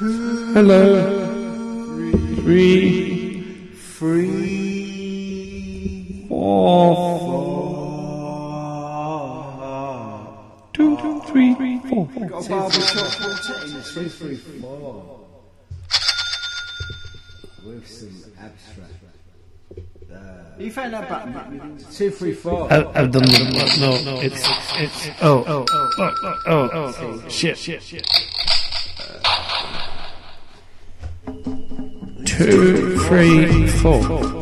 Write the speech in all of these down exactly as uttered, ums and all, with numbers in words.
Hello. Three. Three. Four. Two, three, four. Got a barbershop quartet in the two, three, four. With some abstract. Uh, you found that button? Two, three, four. I, I've done the no, no. It's it's oh oh oh oh oh, oh shit shit shit. Two, three, four.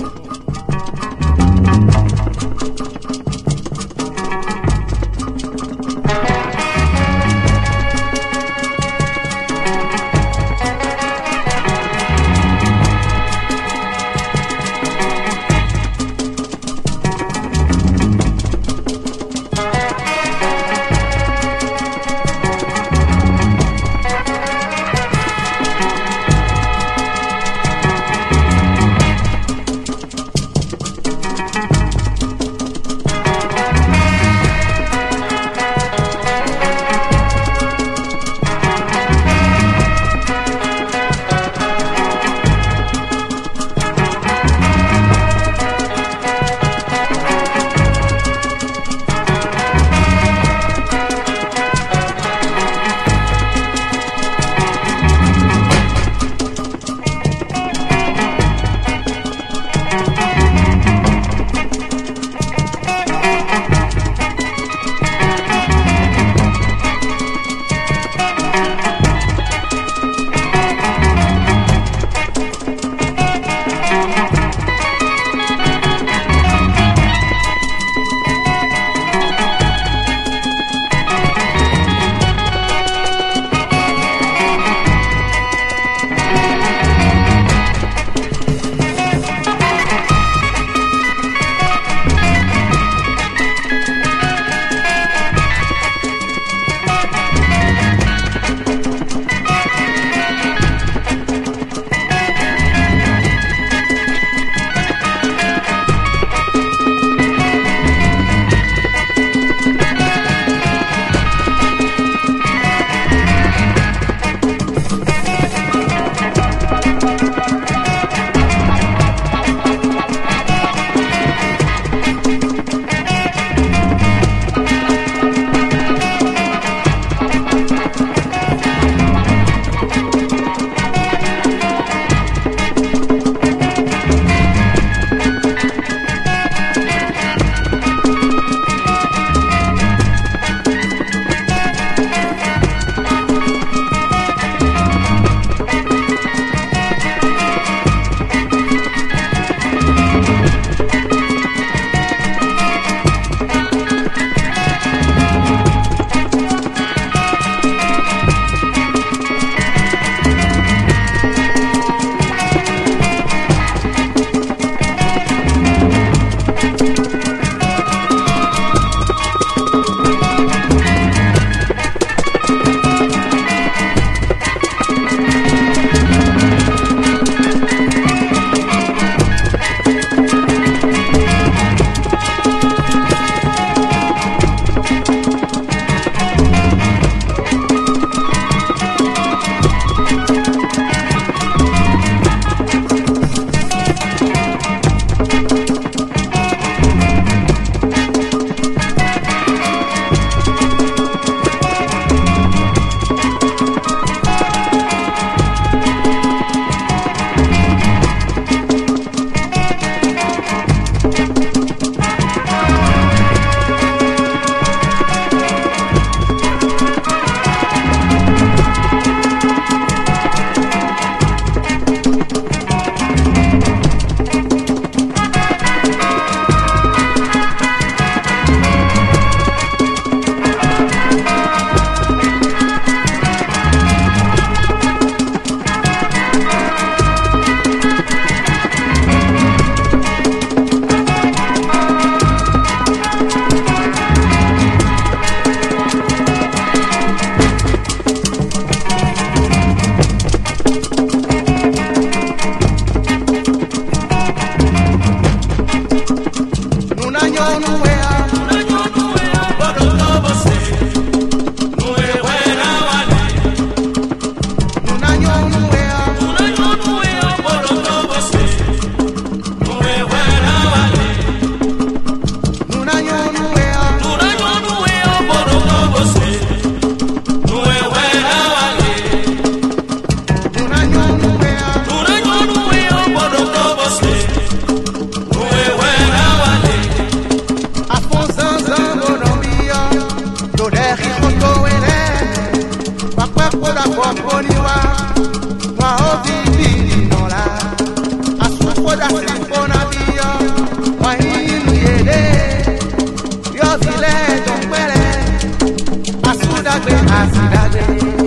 da poponi wa wa obibi nola asupo da sipona biyo wa inu yede yo file don pere asuda gbe asida gbe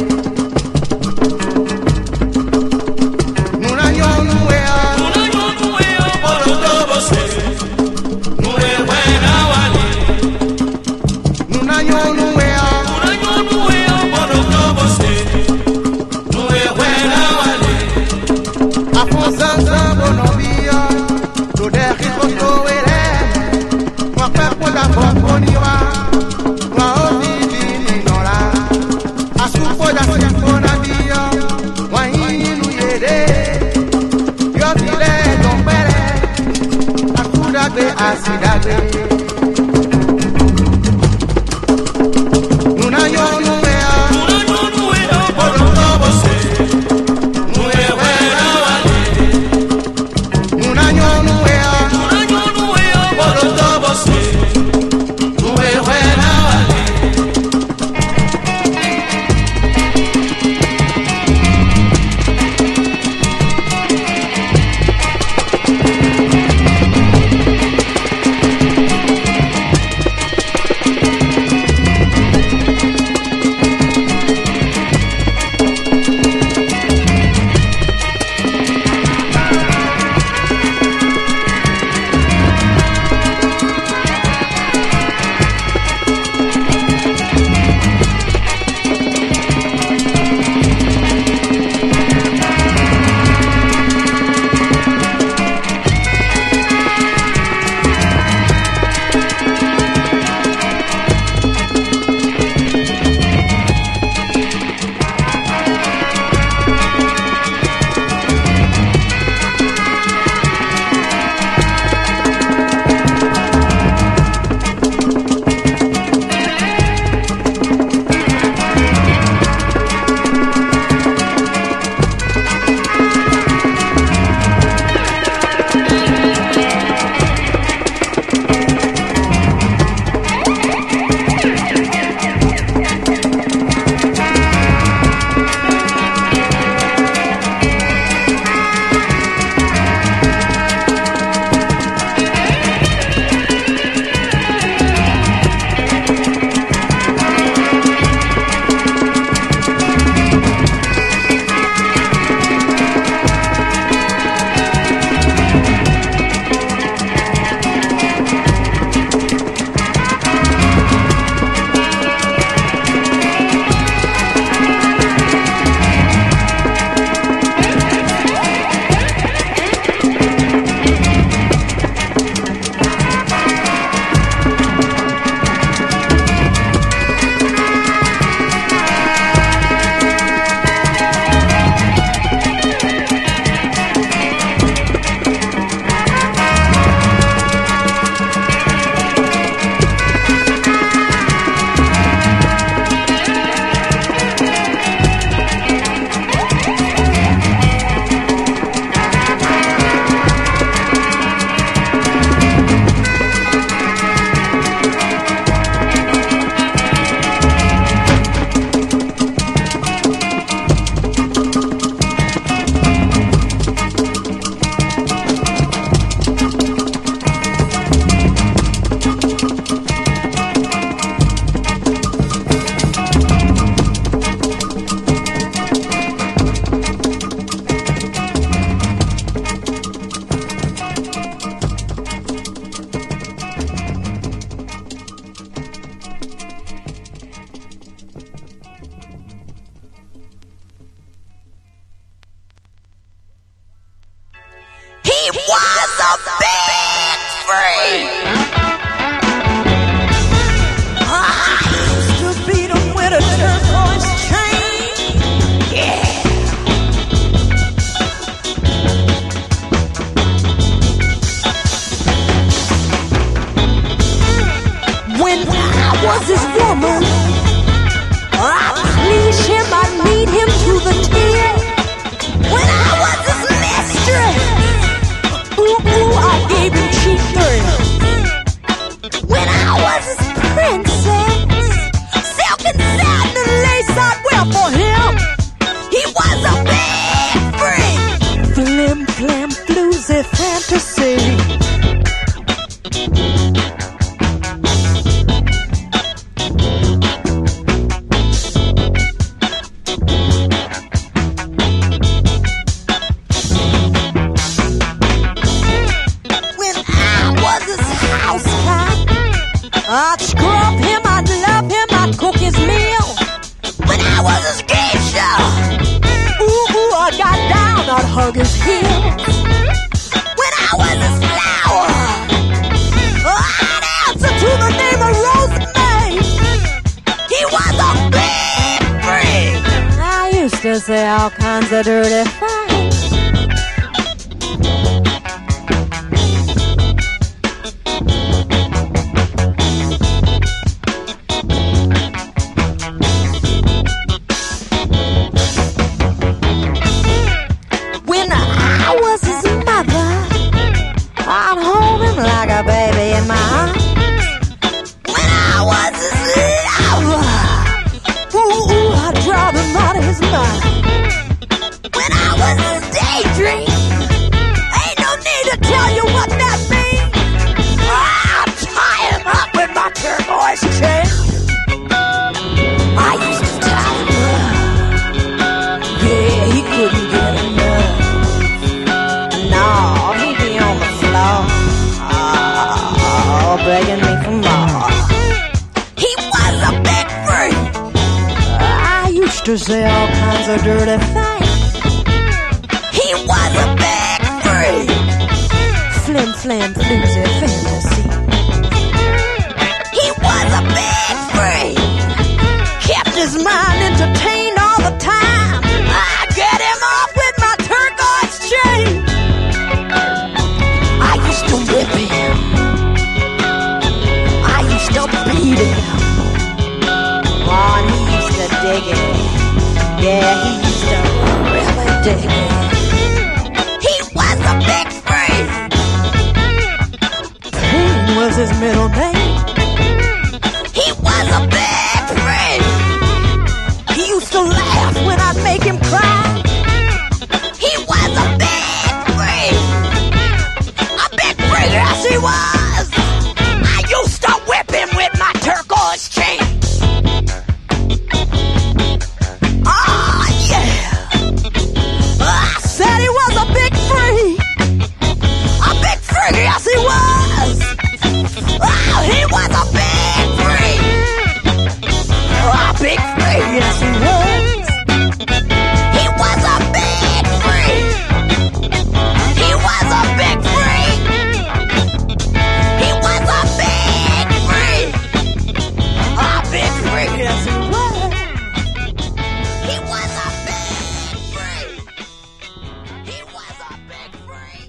nuna yo nuwe a nuna yo nuwe o bodo dobo se nuwe wena wali nuna yo nuwe a nuna yo nuwe o bodo dobo se nuwe wena wali afonsansa bono biyo do de khiko wele wa pa poda poponi wa wa obibi nola asupo da sipona biyo wa inu yede yo file don pere akuda gbe asida gbe nuna yo nuwe a nuna yo nuwe o bodo dobo se nuwe wena wali nuna yo nuwe a nuna yo nuwe o bodo dobo se nuwe wena wali was this woman. I please him, I need him to the tear. When I was his mistress, ooh, ooh, I dirty fantasy. When I was his house cat, I'd scrub him, I'd love him, I'd cook his meal. When I was his geisha, ooh, ooh, I got down, I'd hug his heels. When I was his flower, I'd answer to the name of Rosemary. He was a big freak. I used to say all kinds of dirty things. Like a baby in my arms. When I was his lover, ooh, ooh, I'd drive him out of his mind. When I was his daydream, ain't no need to tell you what that means. I'd tie him up with my turquoise chain. I used to tie him up. Yeah, he couldn't get enough. No, he'd be on the floor, begging me for more. He was a big freak. I used to say all kinds of dirty things. He was a big freak. Flim, flam, floozy fantasy. He was a big freak. Kept his mind entertained all the time. I get him off with my turquoise chain. I used to whip him, to beat him. Oh, and he used to dig it. Yeah, he used to really dig it. He was a big freak. Pain was his middle name. He was a big freak. He used to laugh when I'd make him cry. He was a big freak. A big freak, yes he was. I used to whip him with my turquoise chain. Oh, yeah. I said he was a big freak. A big freak, yes he was. Oh, he was a big freak. A big freak, yes he was. He was a big freak. He was a big freak. He was a big freak. A big freak, yes he was. He was a big freak. He was a big freak.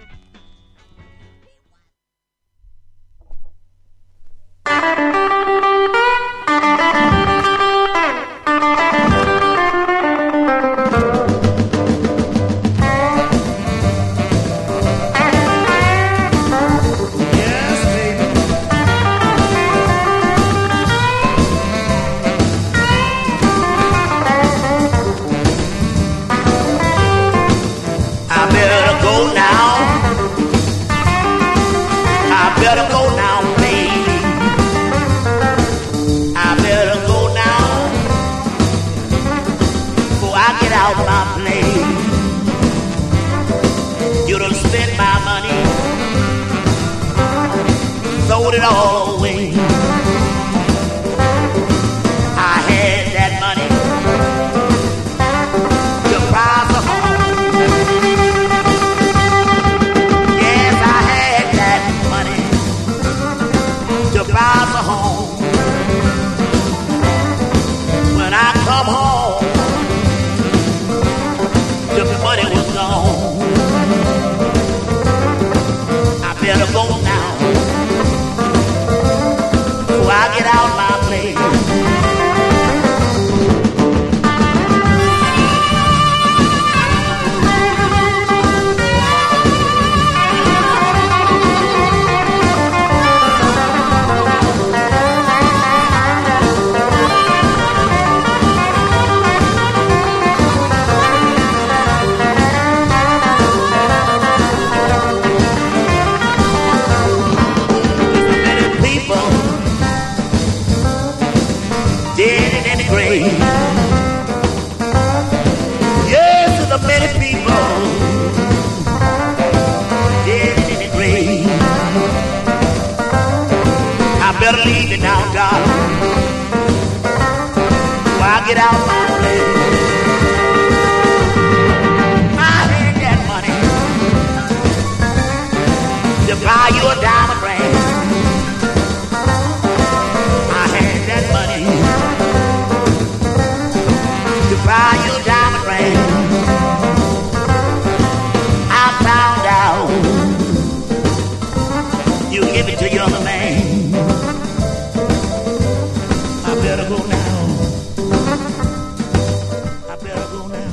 Sold it all away. I had that money to buy the home. Yes, I had that money to buy the home. When I come home, the money was gone. I better go now. buy you a diamond ring. Uptown down, you give it to your other man. I better go now. I better go now.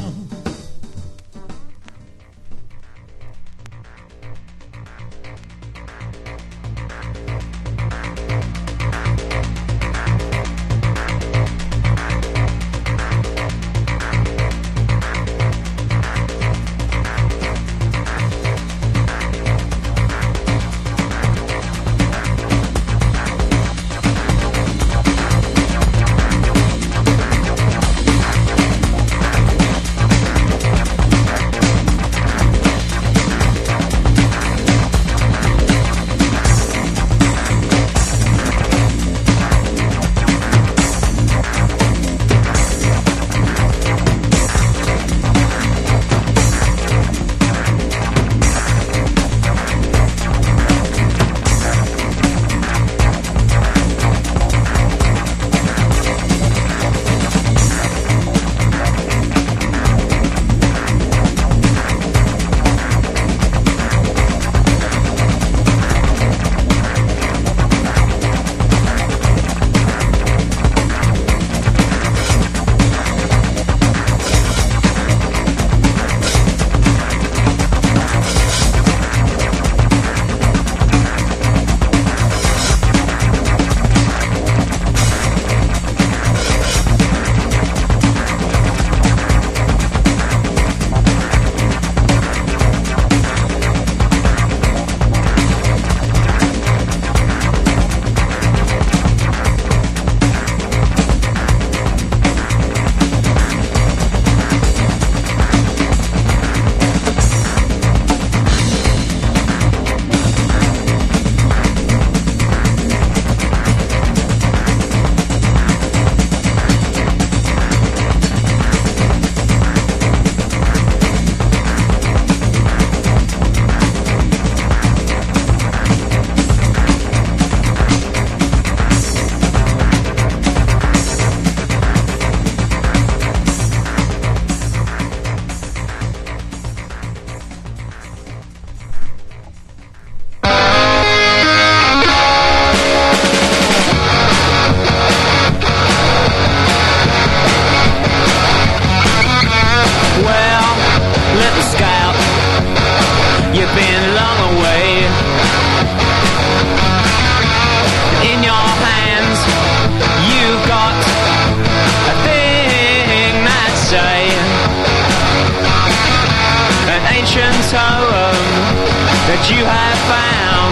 You have found,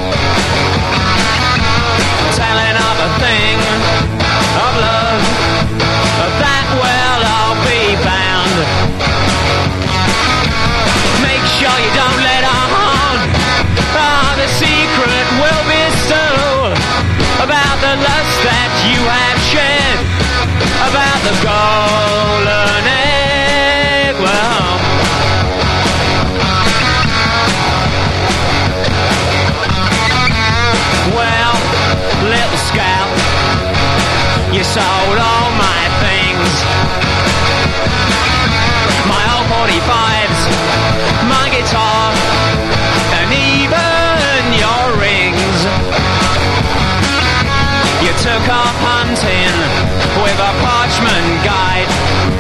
telling of a thing of love that will all be found. Make sure you don't let on. Oh, the secret will be so about the lust that you have shed, about the golden egg. Well, well, little scout, you sold all my things, my old forty-fives, my guitar, and even your rings. You took off hunting with a parchment guide.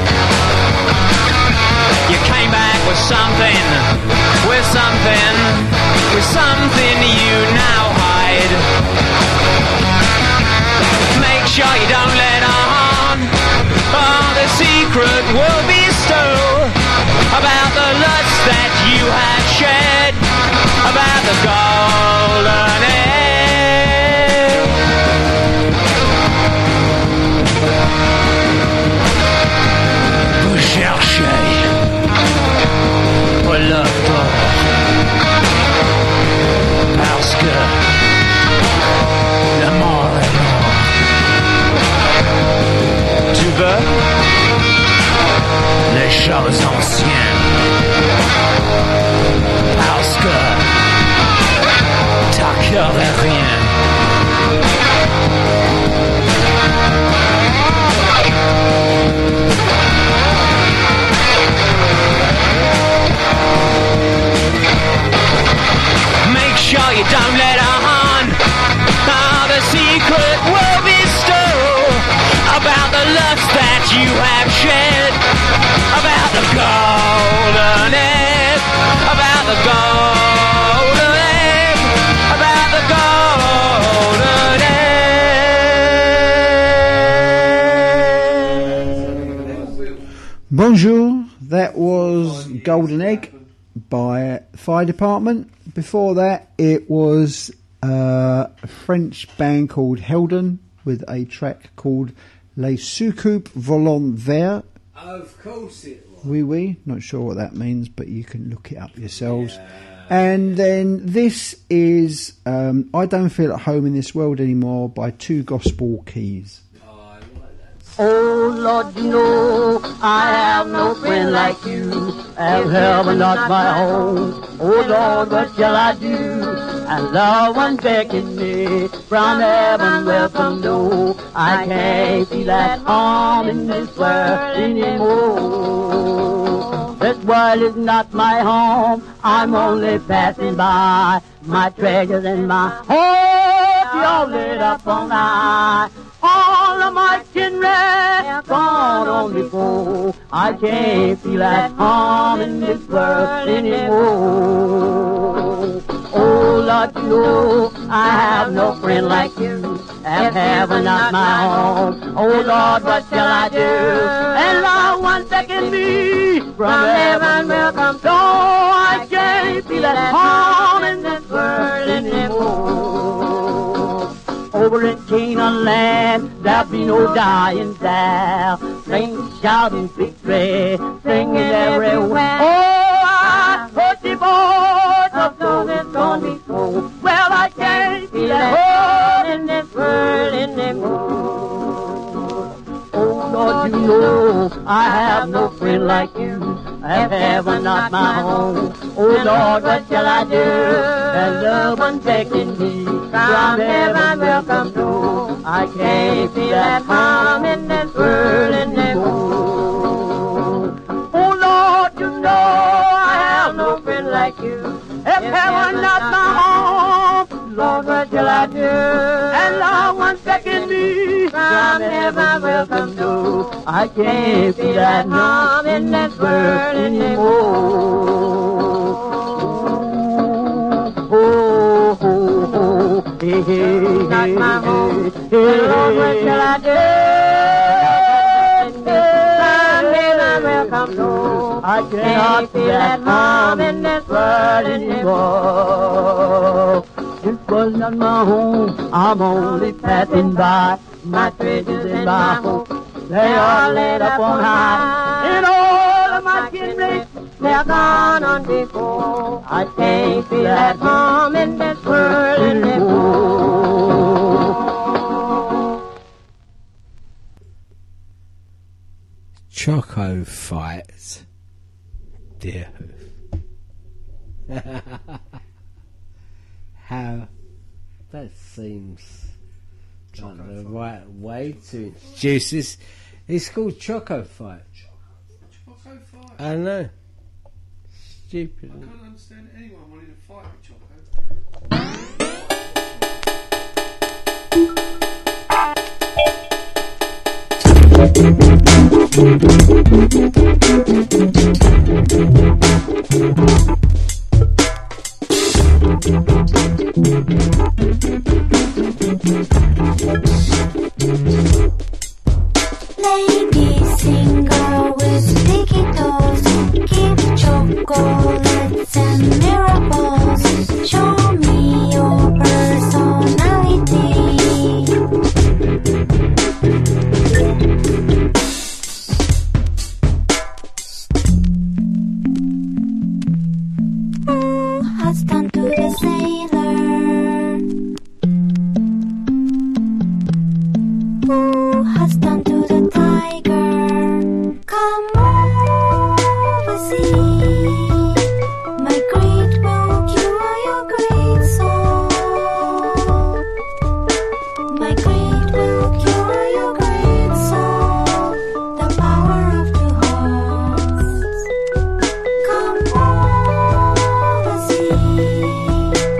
You came back with something, with something, with something you now hide. Make sure you don't let on. Oh, the secret will be stole about the lust that you have shed, about the golden egg. Vous cherchez l'œuf d'or parce que la mort est mort. Tu veux les choses anciennes parce que ta cœur est rien. Bonjour, that was Golden Egg by Fire Department. Before that, it was uh, a French band called Helden with a track called Les Soucoupes Volant Vert. Of course it was. Oui, oui, not sure what that means, but you can look it up yourselves. Yeah. And then this is um, I Don't Feel at Home in This World Anymore by Two Gospel Keys. Oh Lord, you know I have no friend like you, and heaven not my home. Oh Lord, what shall I do? And love one beckons me from heaven, welcome no. I can't feel at home in this world anymore. This world is not my home, I'm only passing by. My treasures and my hope, you're lit up on high. All of my kindred gone on before. I can't feel at home in this world anymore. Oh Lord, you know I have no friend like you, and heaven not my home. Oh Lord, what shall I do? And Lord, one second me from heaven will come. So I can't feel at home in this world anymore. Over in Canaan land, there'll be no dying there. Sing, shouting victory, singing everywhere. Oh, I heard the voice of those that's gone before. Well, I can't feel at home in this world anymore. Oh, Lord, you know I have no friend like you, and heaven not my home. Oh, Lord, what shall I do? And love one beckons me from heaven will come through. I can't feel at home in this world anymore. Oh, Lord, you know I have no friend like you. If heaven not my home, Lord, what shall I do? And Lord, one second me from heaven will come through. I can't feel at home in this world anymore. Oh, oh, oh, hey, hey, not my home. Hey, Lord, what shall I do? From heaven will come through. I cannot feel at home in this world anymore. This was not my home, I'm only passing by. My treasures and my hope, they are laid up on high. And all of my kindred, they're gone on before. I can't feel at home in this world anymore. Choco Fight. Dear how that seems like the right way to introduce this. It's called Choco Fight. Choco fight. I know. Stupid. I can't understand anyone wanting to fight with Choco. Lady singer with sticky toes, give chocolates and miracles. Show me your personality. Who has done to the sailor? Who has done to the tiger? Come over, see. My great book, you are your great soul. My great book, you are your great soul. The power of two hearts. Come over, see.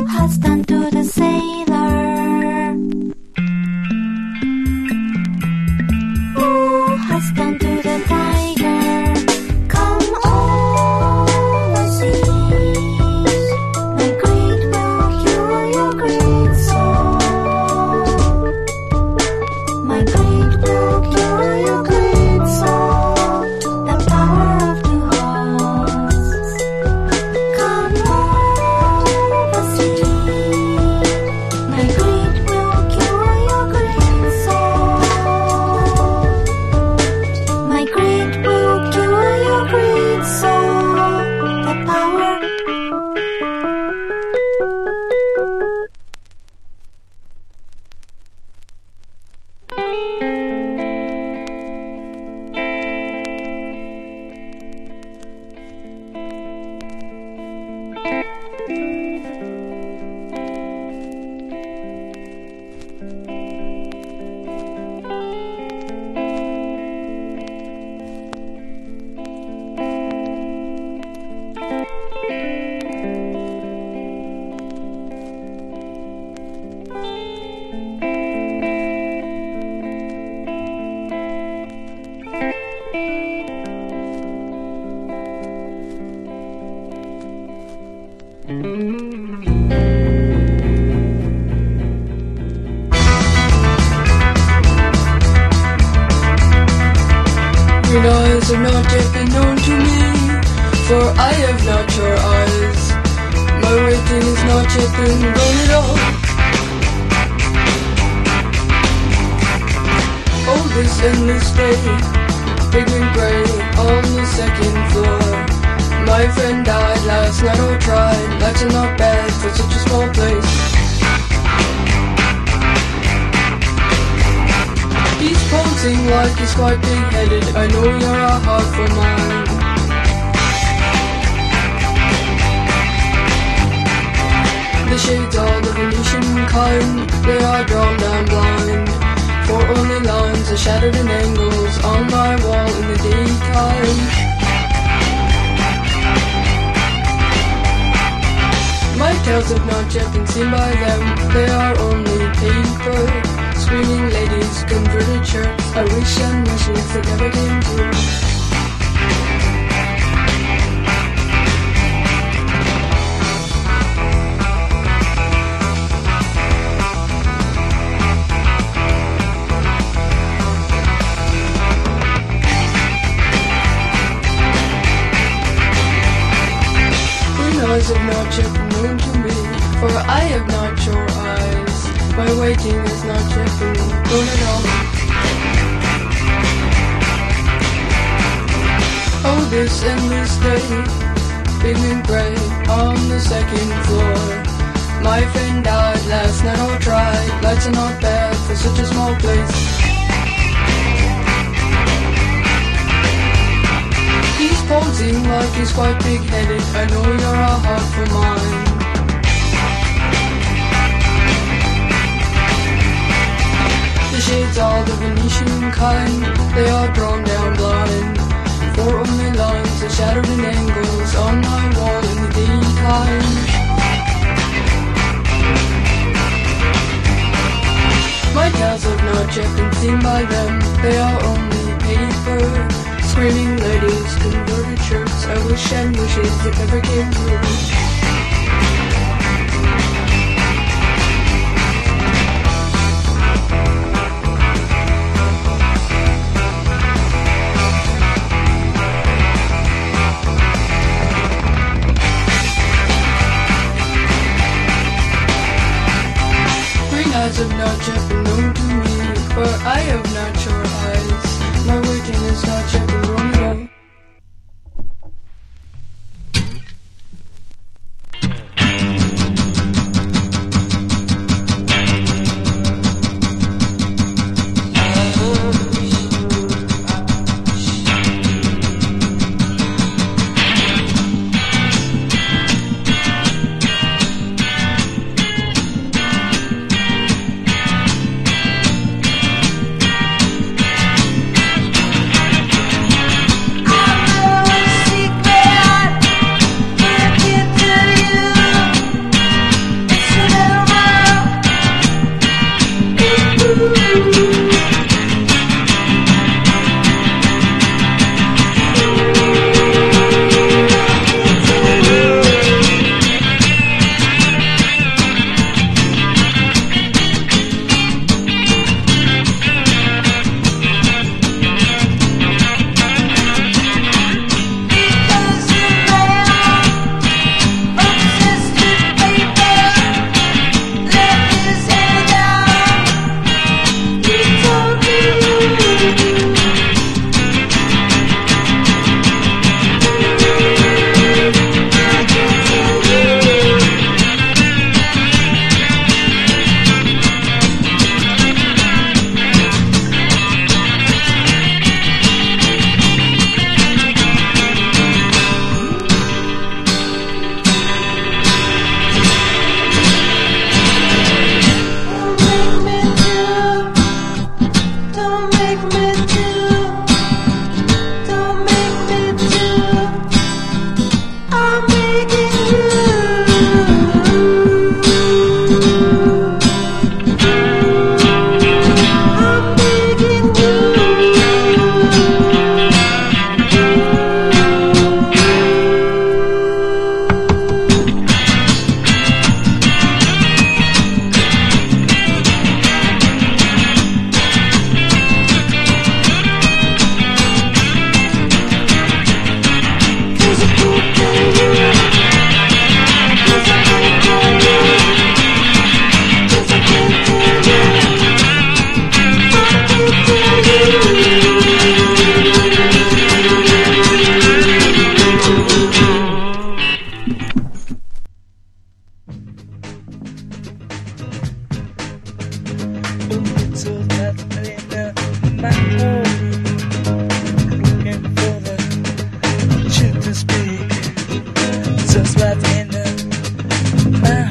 has done to the sailor? Who has done to the tiger? Come overseas. My great book, you are your great song. My great book, you are your great song. The power of the horse. Come overseas. My great book, you are your great song. My great book, you are your great song. The power. Green eyes have not yet been known to me, for I have not your eyes. My waiting has not yet been gone at all. Oh, this endless day, big and grey on the second floor. My friend died last night, or tried. Lights are not bad for such a small place. He's posing like he's quite big-headed. I know you're a heart for mine. The shades are the Venetian kind. They are drawn down blind. For only lines are shattered in angles on my wall in the daytime. My tales have not yet been seen by them. They are only paper. Screaming ladies, converted shirts. I wish and wishes that never came true. Green eyes have not yet been known to me, for I have not your eyes. My waiting has not yet been gone at all. Oh, this endless day, big and grey on the second floor. My friend died last night, or tried. Lights are not bad for such a small place. He's posing like he's quite big-headed. I know you're a heart for mine. The shades are the Venetian kind. They are drawn down blind. For only lines are shattered in angles on my wall in the daytime. My tales have not yet been seen by them. They are only paper. Screaming ladies, converted shirts. I wish and wishes that never came true. Have not yet been known to me, for I have not your eyes. My waiting has not yet been wrong at all.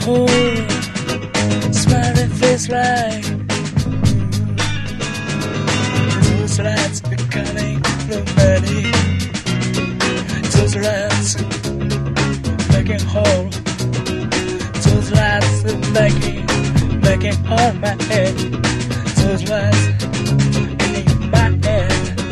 home, smiling face like those lights becoming pneumatic. Those lights making home. Those lights making, making on my head. Those lights in my head.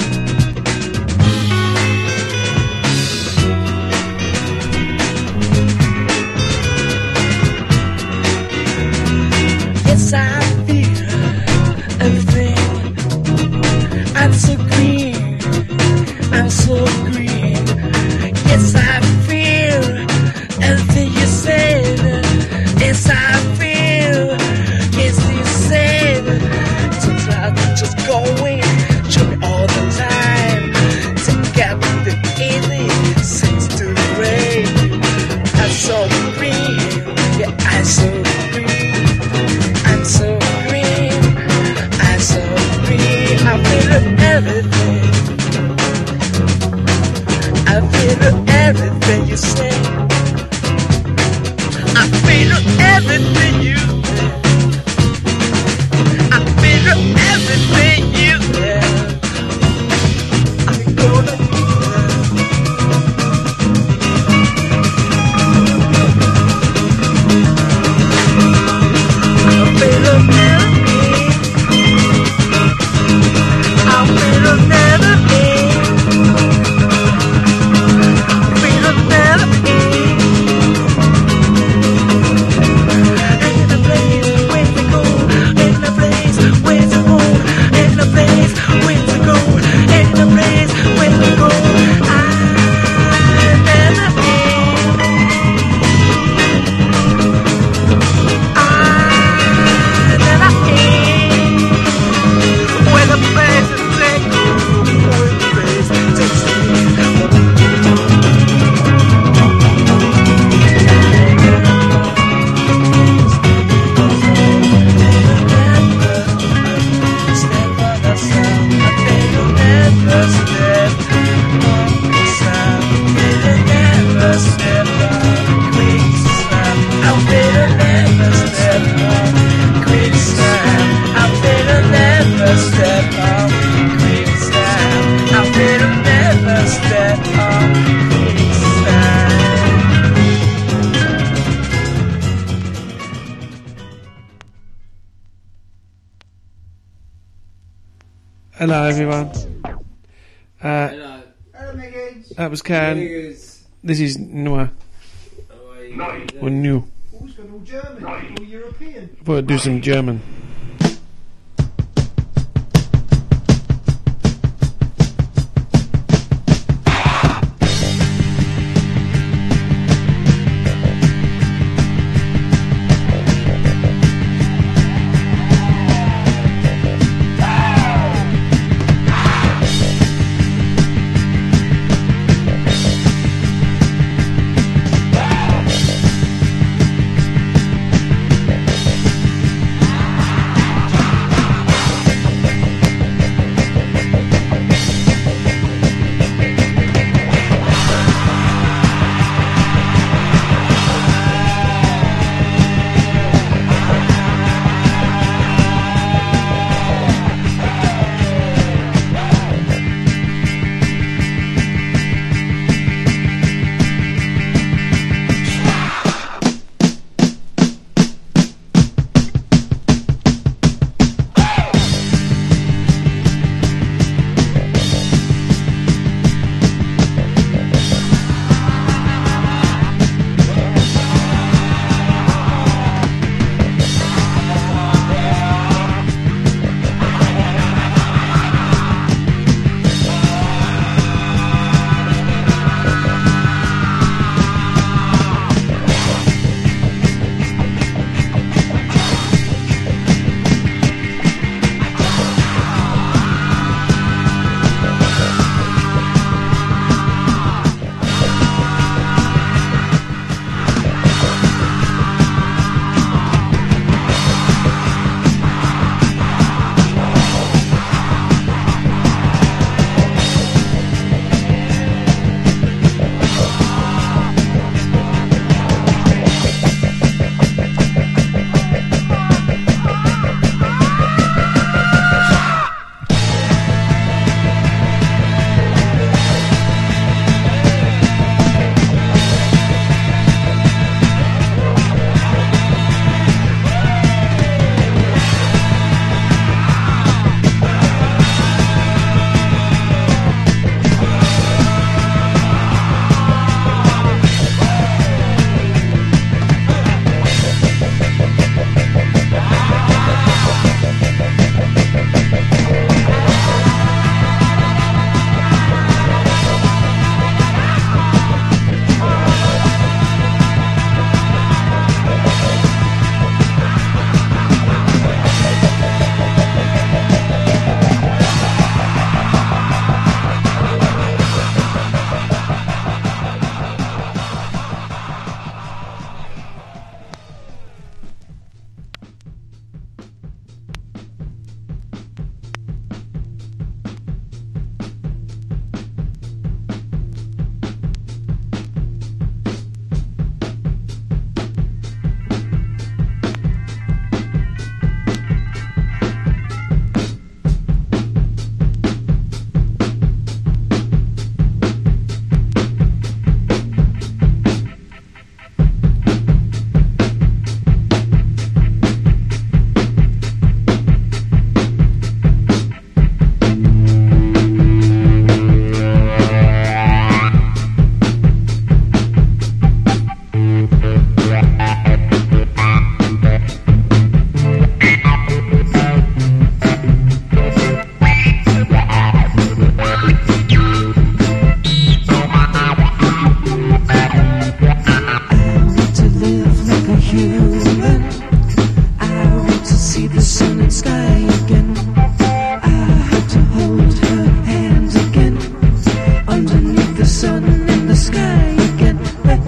Yes, I feel everything. I'm so green, I'm so green. Yes, I feel everything you said. Yes, I feel, yes, you said. Those lights just going, show me all the time. Take out the easy, sings to the rain. I'm so green, yeah, I'm so green. I'm so green, I'm so green. I feel everything. I feel everything you say. I feel everything you say. I feel everything you say. I'm gonna do I feel everything. I feel everything. Feel everything. In the place where to go, in the place where to go, in the place where to go, in the place where to go. I never end. I never end. Where the place is let go, where the place takes me. Hello, everyone. Uh, Hello. that was Can. Niggas. This is Noah. Or New. Always got all German, all European. Thought I'd do some German. I human. I want to see the sun and sky again. I hope to hold her hand again. Underneath the sun and the sky again.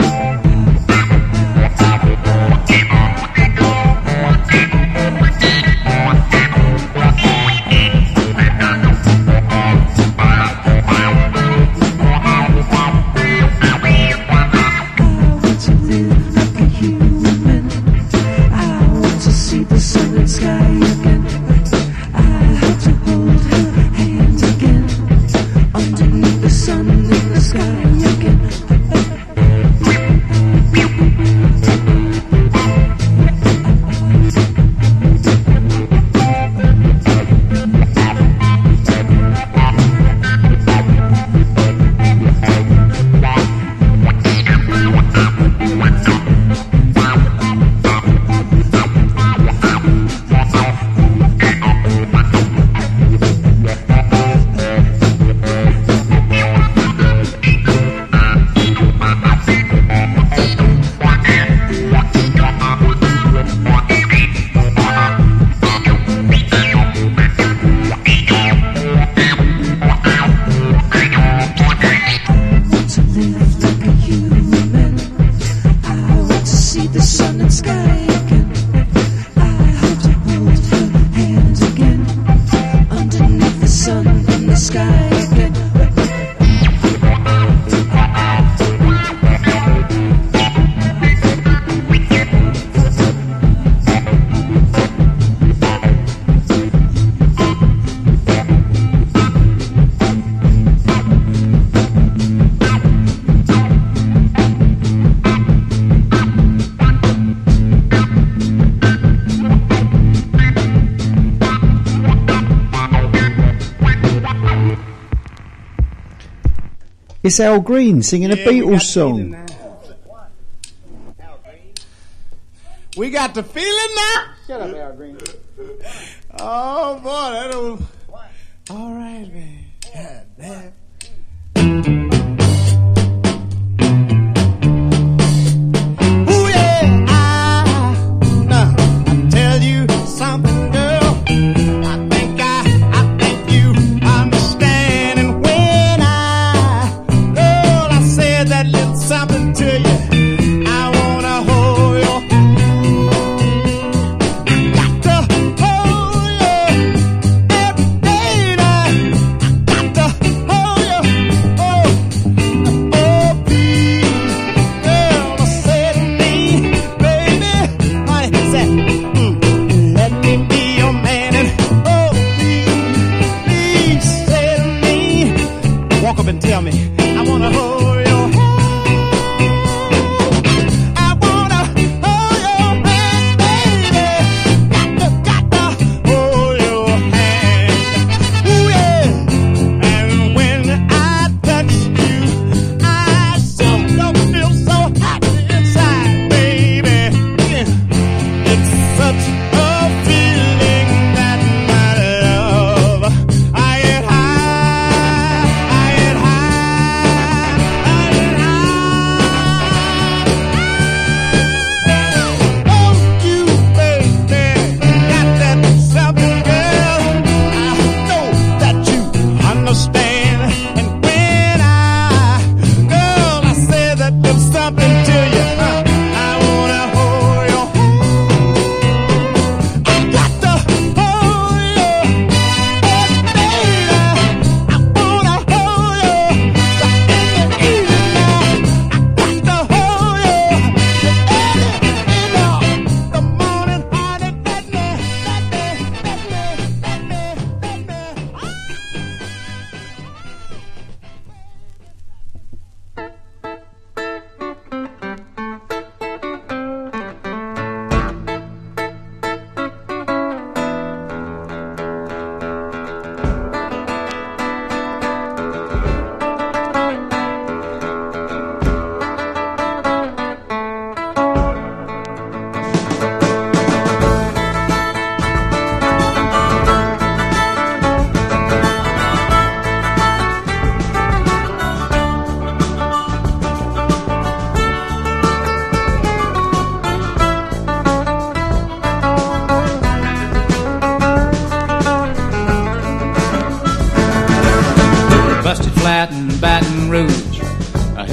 It's Al Green singing a Yeah, we got Beatles the song. feeling now. We got the feeling now. Shut up, Al Green. Oh boy, that was all right, man. God damn. Ooh, yeah, I, nah, I tell you something, girl. I think I, I think you understand. And when I, girl, I said that little something to you, I wanna hold your got to hold you every day now. I got to hold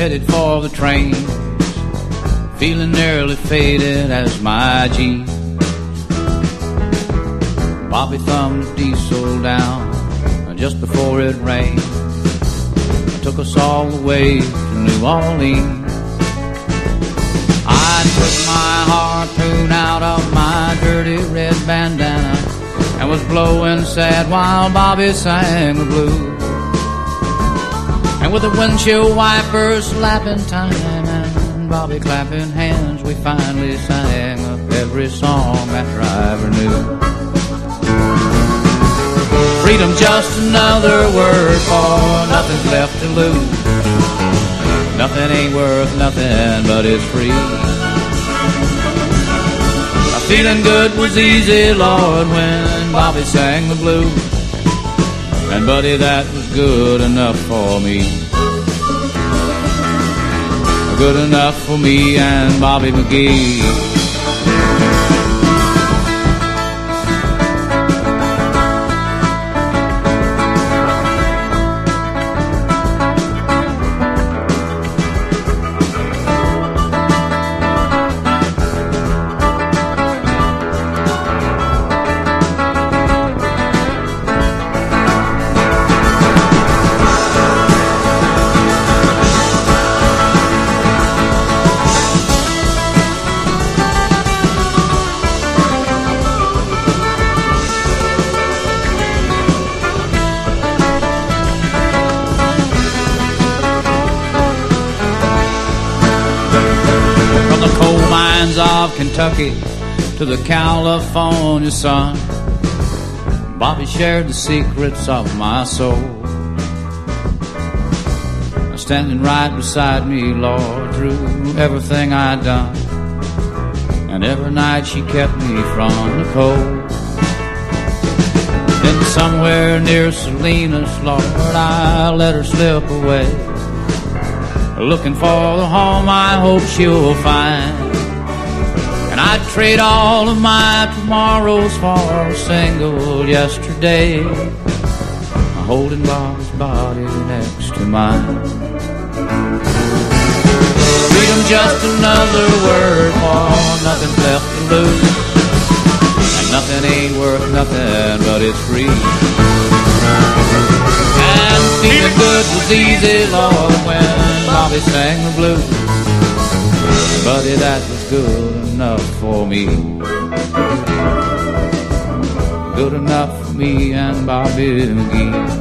headed for the train, feeling nearly faded as my jeans. Bobby thumbed the diesel down just before it rained. It took us all the way to New Orleans. I took my harpoon out of my dirty red bandana and was blowing sad while Bobby sang the blues. And with the windshield wipers slapping time and Bobby clapping hands, we finally sang up every song that driver knew. Freedom's just another word for nothing's left to lose. Nothing ain't worth nothing but it's free. Feeling good was easy, Lord, when Bobby sang the blues. And buddy, that was good enough for me. Good enough for me and Bobby McGee. Of Kentucky to the California sun, Bobby shared the secrets of my soul. Standing right beside me, Lord, through everything I'd done, and every night she kept me from the cold. Then somewhere near Salinas, Lord, I let her slip away, looking for the home I hope she'll find. And I'd trade all of my tomorrows for a single yesterday, holding Bob's body next to mine. Freedom's just another word for nothing's left to lose. And nothing ain't worth nothing but it's free. And feeling good was easy, Lord, when Bobby sang the blues. Buddy, that was good enough for me. Good enough for me and Bobby McGee.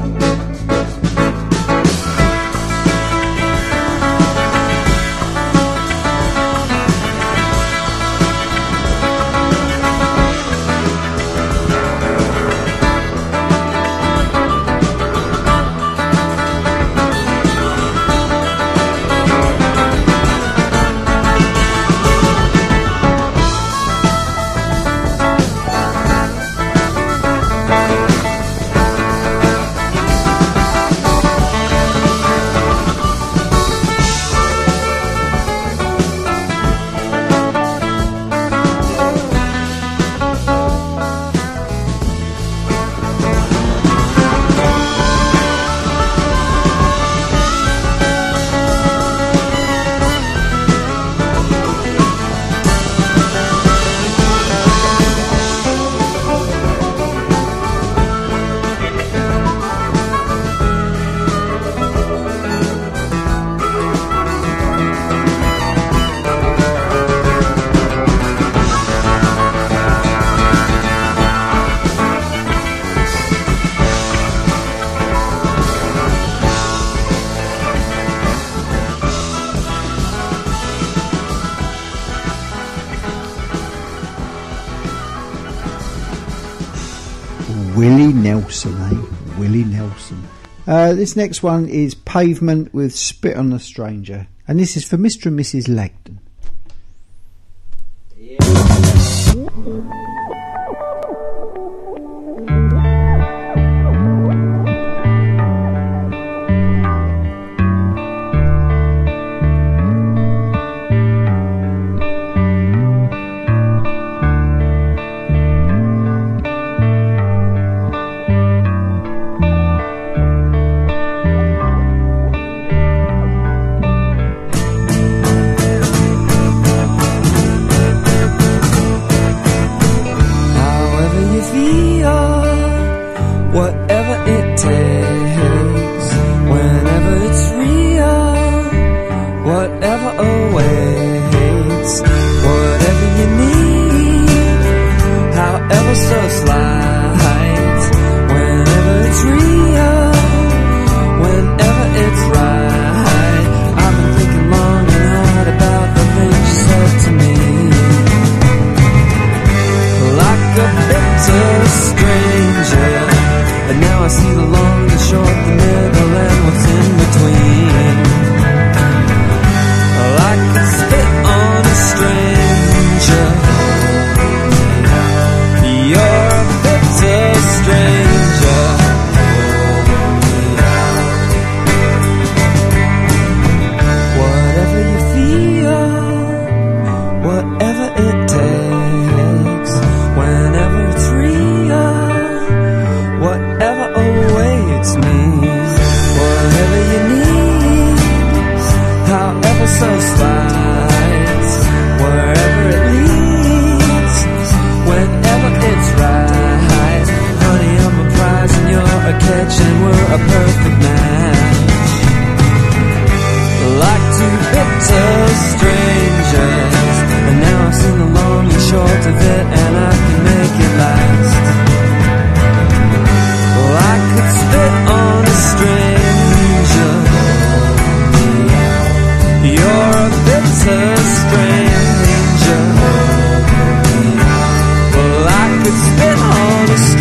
Willie Nelson, eh? Willie Nelson. Uh, this next one is Pavement with Spit on the Stranger. And this is for Mister and Missus Lagden.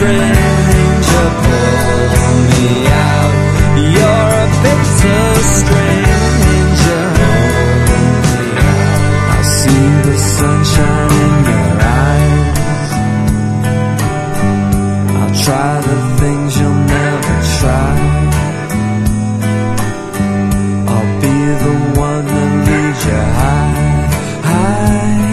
stranger, pull me out. You're a bitter stranger. I see the sunshine in your eyes. I'll try the things you'll never try. I'll be the one that leads you high, high,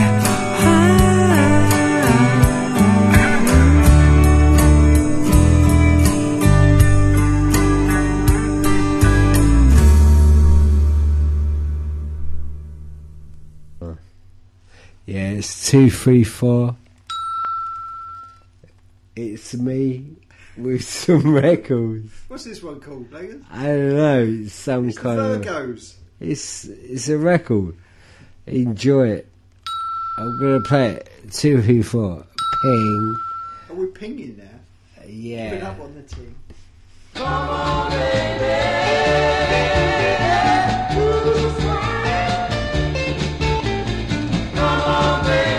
Yeah, it's two, three, four. It's me with some records. What's this one called, Megan? I don't know. It's some It's the kind of. Virgos. It's it's a record. Enjoy it. I'm gonna play it. Two, three, four. Ping. Are we pinging now? Yeah. Keep it up on the team. Come on, baby. Come on, baby.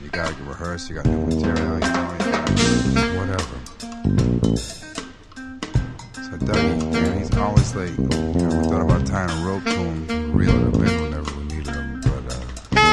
you gotta rehearse, you got new material, you know, you gotta, whatever. So Dougie, man, he's always late. You know, we thought about tying a rope to him, reeling him in whenever we needed him, but uh,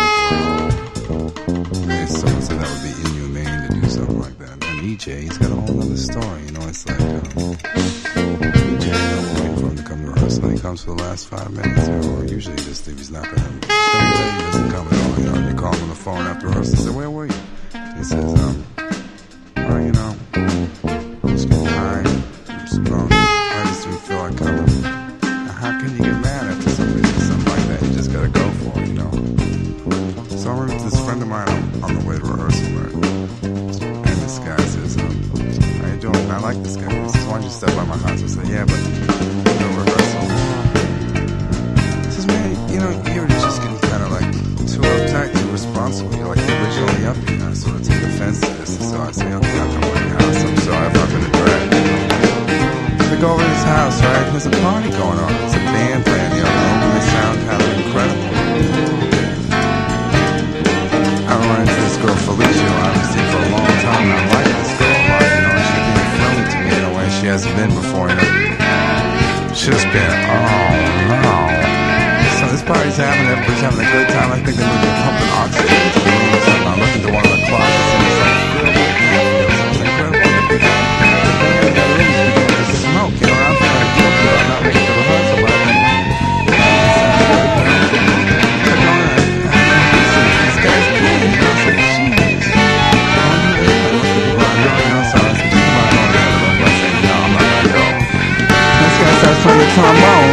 man, someone said that would be inhumane to do something like that. And E J, he's got a whole other story, you know, it's like, um, E J, I'm waiting for him to come to rehearsal, he comes for the last five minutes, you know, or usually just if he's not gonna, he's gonna be late, he doesn't come at all, you know, and you call him on the phone after rehearsal, and say, where were you? He says, um, well, you know, I'm just getting tired, I'm just blown, I just didn't feel like coming. Now, how can you get mad after somebody says something like that? You just gotta go for it, you know. So I run into this friend of mine on, on the way to rehearsal, right? And this guy says, um, how you doing? I like this guy. He says, why don't you step by my house? I say, yeah, but no rehearsal. He says, man, you know, you're just getting kind of like too uptight, too responsible. You're like the original yuppie. And I sort of take offense to this. And so I say, okay, I'll come by your house. I'm sorry if I've been a drag. So we go over to his house, right? There's a party going on. There's a band playing the other room. And they sound kind of incredible. I run into this girl, Felicia, who I've seen for a long time. And I like this girl a lot, you know. And she's being friendly to me in a way she hasn't been before, you know. She's just been, oh, no. So this party's happening, everybody's having a good time. I think they're looking pumping oxygen into the room or something. I look into one of the closets and it's like filled with candles. It's incredible. The band, the room is beginning to smoke, you know. And I'm feeling guilty about not making the rehearsal, but I think this guy's cool, you know. So jeez. This guy starts playing the trombone.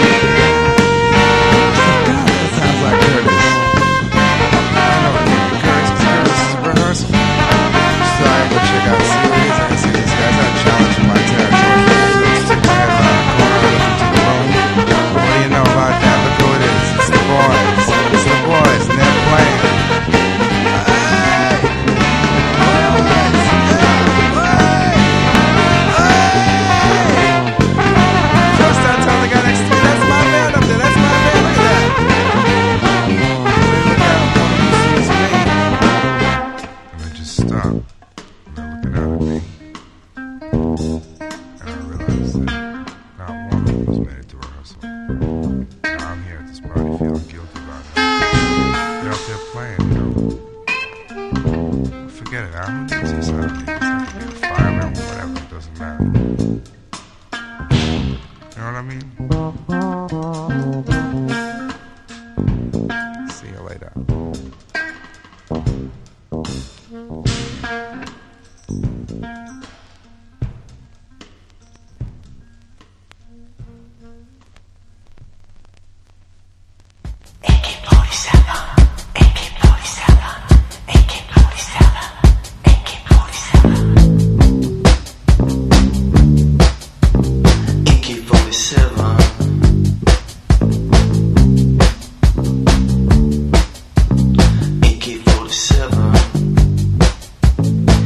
A K forty-seven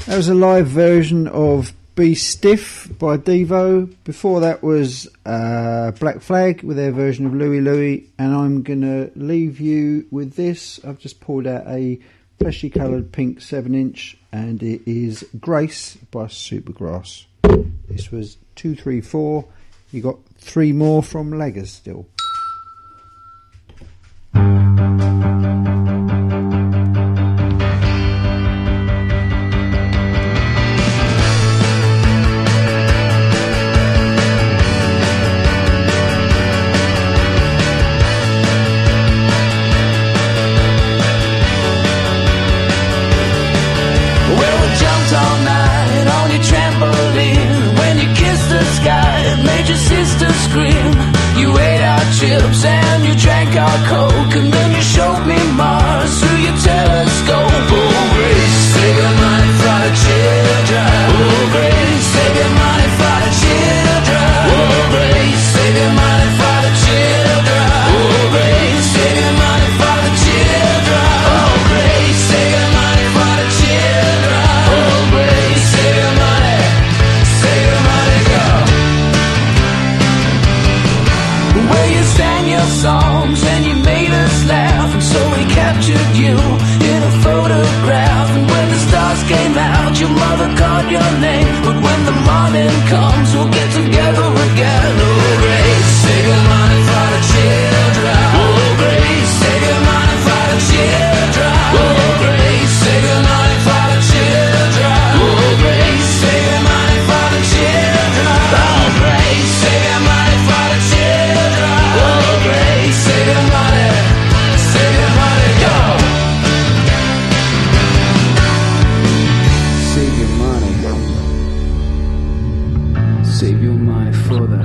That was a live version of Be Stiff by Devo. Before that was uh, Black Flag with their version of Louie Louie. And I'm going to leave you with this. I've just pulled out a fleshy coloured pink seven inch and it is Grace by Supergrass. This was two three four. You got three more from Laggers still. Chips and you drank our Coke and then you showed me Mars through your telescope. Oh, Grace, save your money for the children. Oh, Grace, save your money for the children. Oh, Grace, save your money for the children. Oh, Grace, save your money for the children. Oh, Grace, save your money for the children. Oh, Grace, save your money, save your money, go. Where you sang your songs and you made us laugh, and so we captured you in a photograph. And when the stars came out, your mother called your name. But when the morning comes, we'll get together again. Oh, Grace, save your money for the children. Oh, Grace, save your money for the children. Oh, Grace, save your money for the children. Oh, Grace, save your money for the children. Oh, Grace, save your money for the children. Oh, Grace, save your money, save your money, go. Save your money. Save your money for the.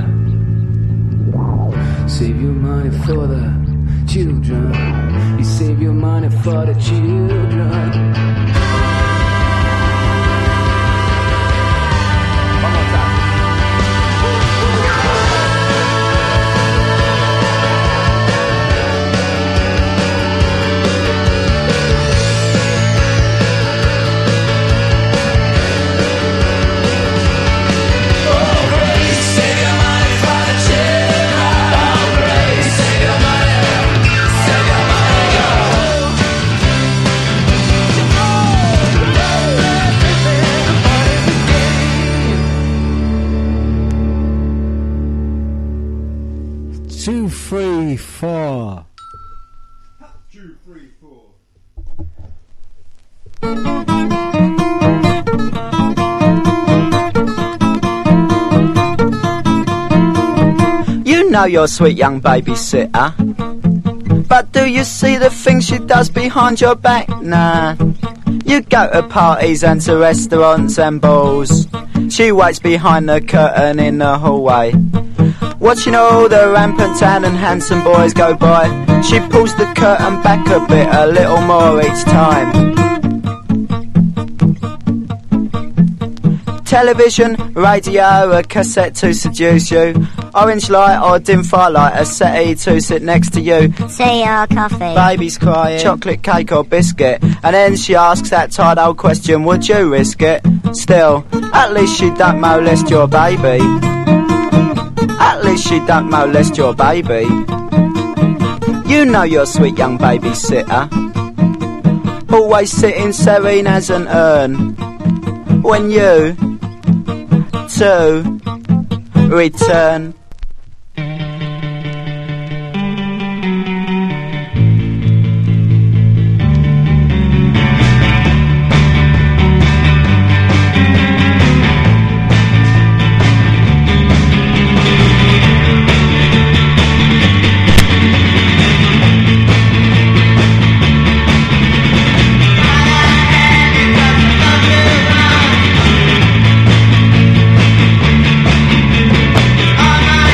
Save your money for the children. You save your money for the children. Two, three, four. Two, three, four. You know your sweet young babysitter, but do you see the things she does behind your back? Nah. You go to parties and to restaurants and balls. She waits behind the curtain in the hallway, watching all the rampant tan and handsome boys go by. She pulls the curtain back a bit, a little more each time. Television, radio, a cassette to seduce you. Orange light or dim firelight, a settee to sit next to you. Tea or coffee. Baby's crying, chocolate cake or biscuit. And then she asks that tired old question, would you risk it? Still, at least she don't molest your baby. At least she don't molest your baby. You know your sweet young babysitter, always sitting serene as an urn, when you to return. Oh,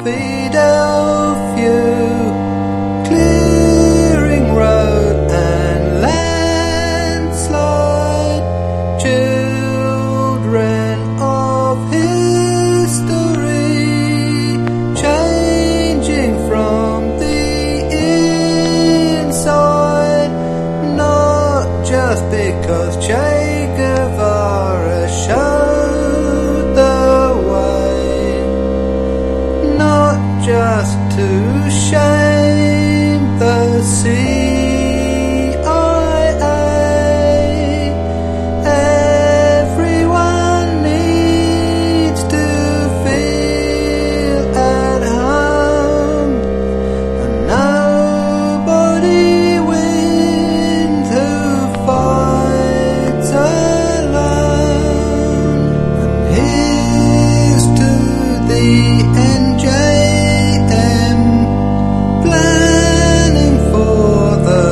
Philadelphia, clearing road and landslide, children of history, changing from the inside, not just because Che Guevara showed the way, not just to shame the C I A. Everyone needs to feel at home, and nobody wins who fights alone. And here's to the N J M, planning for the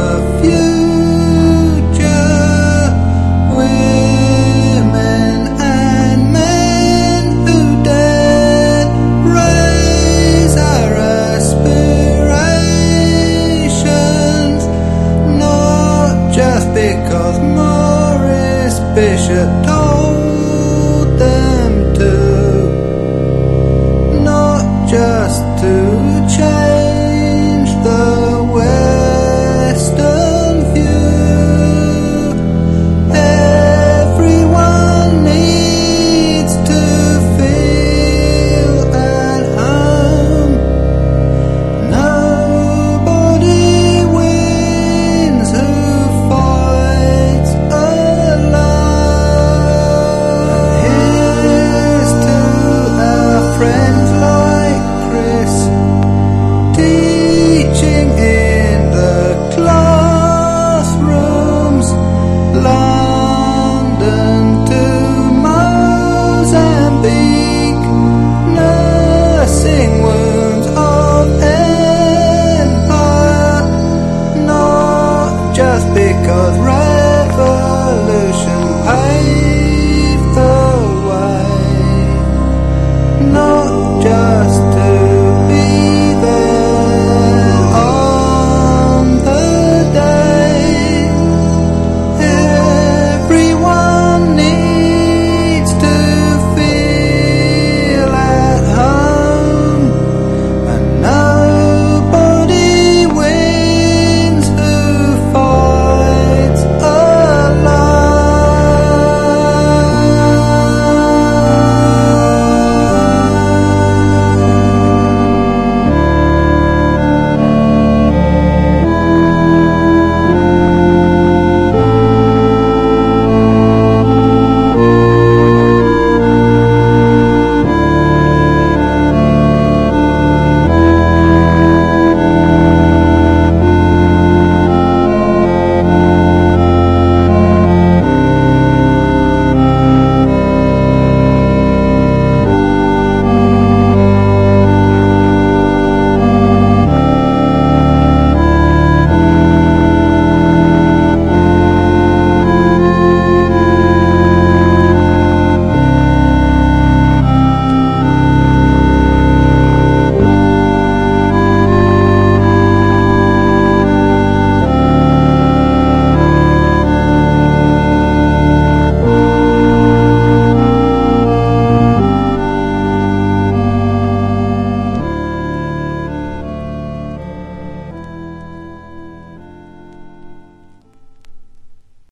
future. Women and men who dare raise our aspirations, not just because Morris Bishop told